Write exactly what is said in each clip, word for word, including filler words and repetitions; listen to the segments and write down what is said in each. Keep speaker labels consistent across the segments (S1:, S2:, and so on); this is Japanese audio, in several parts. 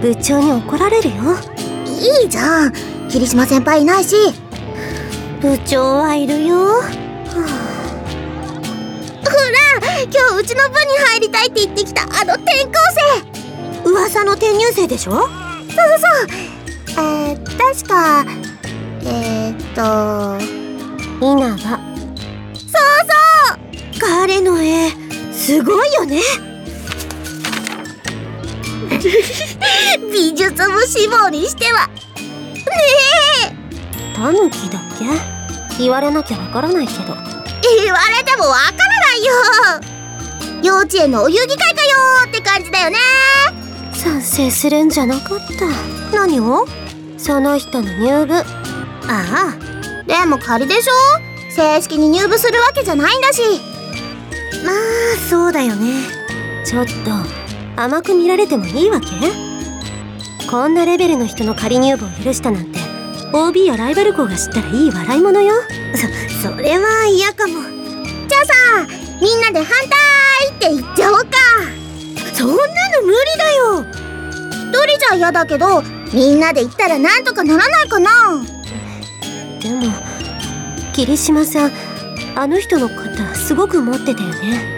S1: 部長に怒られるよ。
S2: いいじゃん、霧島先輩いないし。
S1: 部長はいるよ。は
S2: あ、ほら、今日うちの部に入りたいって言ってきたあの転校
S1: 生。噂の転入生でしょ。そうそう
S2: そう。えー、確かえー、っと
S1: 稲葉。
S2: そうそう、
S1: 彼の絵すごいよね。
S2: 美術部志望にしてはね
S1: え。タヌキだっけ。言われなきゃわからないけど。
S2: 言われてもわからないよ。幼稚園のお遊戯会かよって感じだよね。
S1: 賛成するんじゃなかった。何を？その人の入部。ああ、
S2: でも仮でしょ。正式に入部するわけじゃないんだし。
S1: まあそうだよね。ちょっと甘く見られてもいいわけ？こんなレベルの人の仮入部を許したなんて オービー やライバル校が知ったらいい笑い物よ。そ、それは嫌かも。
S2: じゃあさ、みんなで反対って言っちゃおうか。
S1: そんなの無理だよ。
S2: 一人じゃ嫌だけど、みんなで言ったらなんとかならないかな。
S1: でも霧島さん、あの人の肩すごく持ってたよね。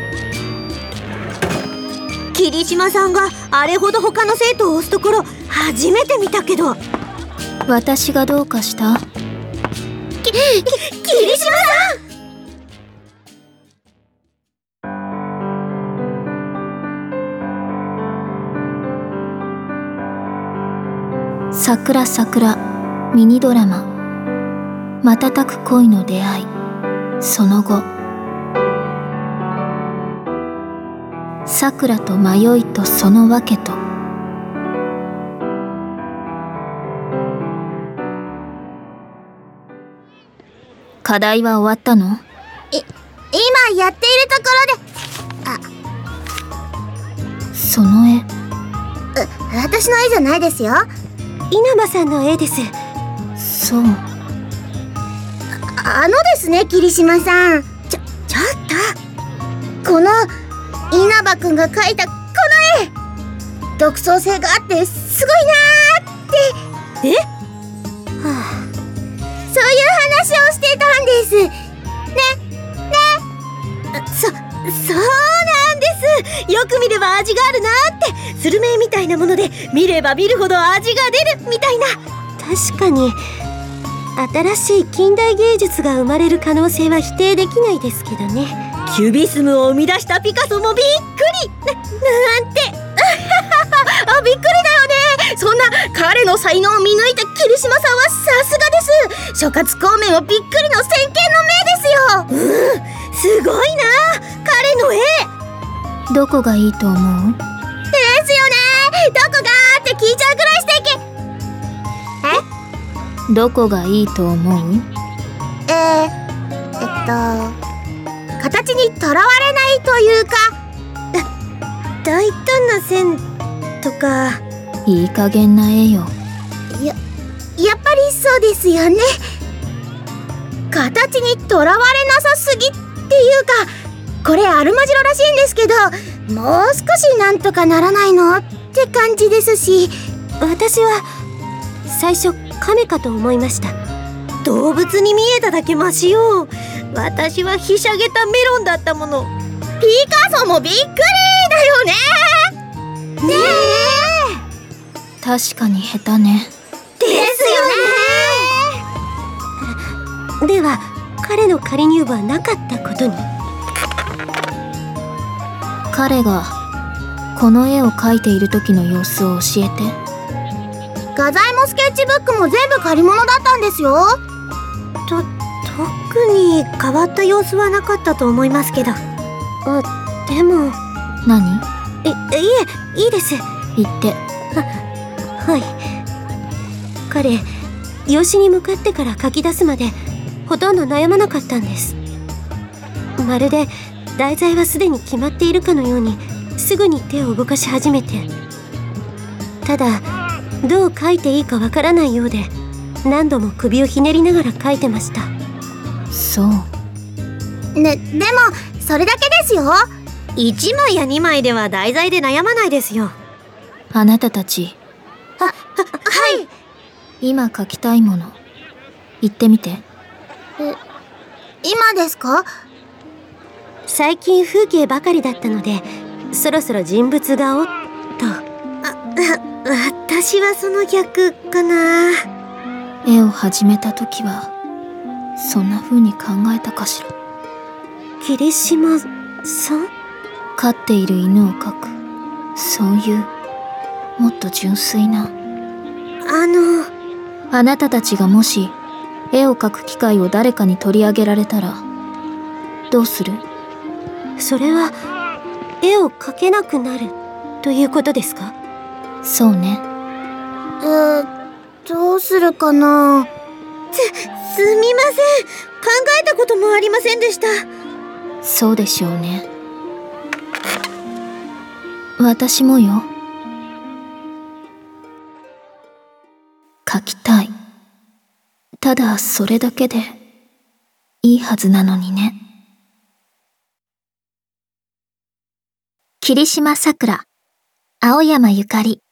S1: 霧島さんがあれほど他の生徒を押すところ初めて見たけど。
S3: 私がどうかした？
S2: き、き、霧島さ
S3: ん。桜桜ミニドラマ瞬く恋の出会い、その後。さくらと迷いとその訳と。課題は終わったの？
S2: い、今やっているところで。
S3: あ、その絵。
S2: う、私の絵じゃないですよ。
S1: 稲葉さんの絵です。
S3: そう。
S2: あ、あのですね、霧島さん。
S1: ちょ、ちょっ
S2: と。この稲葉くんが描いたこの絵、独創性があってすごいなーって。
S1: え？はあ、
S2: そういう話をしてたんです。ね、ね。
S1: そ、そうなんです。よく見れば味があるなーって。スルメみたいなもので見れば見るほど味が出るみたいな。確かに新しい近代芸術が生まれる可能性は否定できないですけどね。キュビスムを生み出したピカソもびっくり な, なんて
S2: あ、びっくりだよね。そんな彼の才能を見抜いた霧島さんはさすがです。諸葛孔明をびっくりの先見の明ですよ。
S1: うん、すごいな彼の絵。
S3: どこがいいと思う？
S2: ですよね。どこがーって聞いちゃうぐらい素敵。
S3: え？どこがいいと思う？
S2: えー、えっと形にとらわれないというか、
S1: 大胆な線とか。
S3: いい加減な絵よ。
S2: や、やっぱりそうですよね。形にとらわれなさすぎっていうか、これアルマジロらしいんですけど、もう少しなんとかならないのって感じですし。
S1: 私は最初亀かと思いました。動物に見えただけマシよ。私はひしゃげたメロンだったもの。
S2: ピカソもびっくりだよね。ね
S3: え。確かに下手ね。
S2: です
S1: よね。では彼の仮入部はなかったことに。
S3: 彼がこの絵を描いている時の様子を教えて。
S2: 画材もスケッチブックも全部借り物だったんですよ。
S1: と特に変わった様子はなかったと思いますけど。あ、でも。
S3: 何？
S1: い、いえ、いいです。
S3: 言って。
S1: は、はい。彼、用紙に向かってから書き出すまでほとんど悩まなかったんです。まるで題材はすでに決まっているかのようにすぐに手を動かし始めて。ただどう書いていいかわからないようで何度も首をひねりながら書いてました。
S3: そう
S2: ね、でもそれだけですよ。
S1: いちまいやにまいでは題材で悩まないですよ。
S3: あなたたち
S2: は、はい。
S3: 今描きたいもの言ってみて。
S2: え、今ですか？
S1: 最近風景ばかりだったので、そろそろ人物画をと。
S2: あ、私はその逆かな。
S3: 絵を始めた時はそんな風に考えたかしら。
S1: 霧島さん？
S3: 飼っている犬を描く、そういうもっと純粋な。
S1: あの
S3: あなたたちがもし絵を描く機会を誰かに取り上げられたらどうする？
S1: それは絵を描けなくなるということですか？
S3: そうね。
S2: えー、どうするかな。す、すみません。考えたこともありませんでした。
S3: そうでしょうね。私もよ。描きたい。ただそれだけでいいはずなのにね。霧島さくら、青山ゆかり。